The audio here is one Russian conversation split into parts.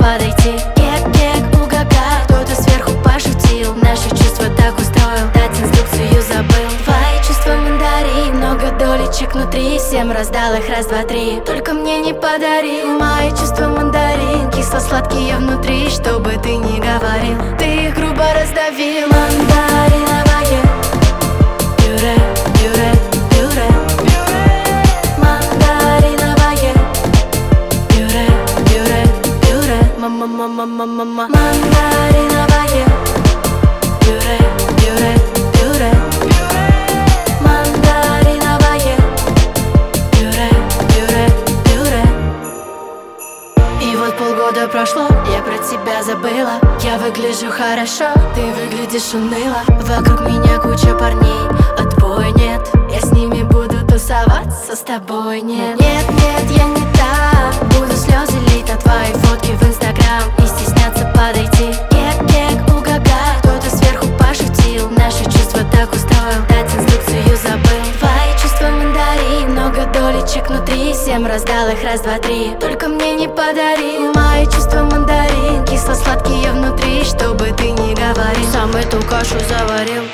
подойти. Кек-кек, угага, кто-то сверху пошутил. Наши чувства так устроил, дать инструкцию забыл. Твои чувства мандарин, много долечек внутри. Всем раздал их раз, два, три, только мне не подарил. Мои чувства мандарин, кисло-сладкие внутри. Что бы ты ни говорил, ты их грубо раздавил. Мандариновое пюре, пюре, пюре. Мандариновое пюре, пюре, пюре. Мама-мама-мама-мама. Мандариновое пюре, пюре, пюре. Мандариновое пюре, пюре, пюре. И вот полгода прошло, я про тебя забыла. Я выгляжу хорошо, ты выглядишь уныло. Вокруг меня куча парней, отбоя нет. Я с ними буду тусоваться, с тобой нет. Нет, нет, я не та. Буду слезы лить на твои фотки в инстаграм. Не стесняться подойти. Кек-кек, угага, кто-то сверху пошутил. Наши чувства так устроил, дать инструкцию забыл. Твои чувства мандарин, много долечек внутри. Всем раздал их раз, два, три, только мне не подарил. Мои чувства мандарин, кисло-сладкие внутри. Что бы ты ни говорил, сам эту кашу заварил.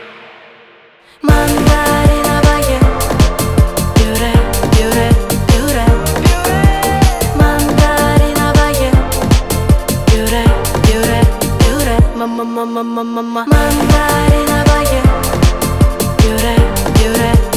Мандариновое пюре, пюре, пюре. Мандариновое пюре, пюре, пюре. Мама-мама-мама-мама. Мандариновое пюре, пюре.